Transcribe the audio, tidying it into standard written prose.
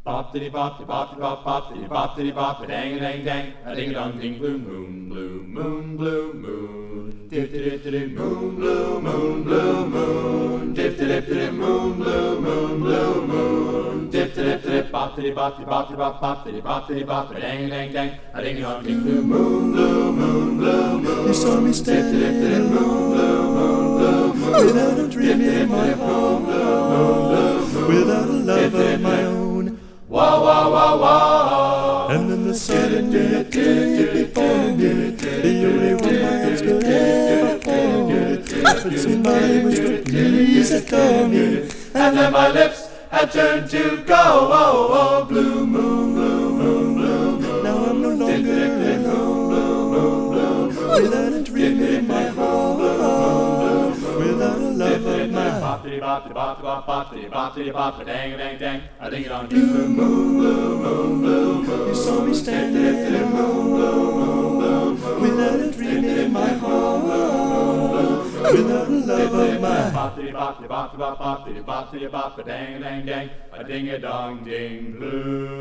bop diddy bop diddy bop diddy bop bop diddy bop diddy bop dang dang dang a ding dong ding blue moon blue moon blue moon dip dip dip moon blue moon blue moon dip dip dip moon blue moon blue moon dip dip dip bop diddy bop diddy bop diddy bop bop diddy bop diddy bop dang dang dang a ding dong ding blue moon blue moon blue moon. You saw me standing alone, without a dream in my heart, without a love of my own. Wah wah wah wah. And then the suddenly appeared before me, the only one my eyes could ever hold. But somebody was to please adore me, And then my lips had turned to gold. Oh, oh, blue moon, blue moon, blue moon. now I'm no longer alone, without a dream in my heart, without a love of my own. Bop diddy bop diddy bop diddy bop bop diddy bop diddy bop dang dang dang a ding dong ding blue moon blue moon blue moon. You saw me standing alone, without a dream in my heart, without a love of my own. Bop diddy bop diddy bop diddy bop bop diddy bop diddy bop dang dang dang a ding a dong ding blue.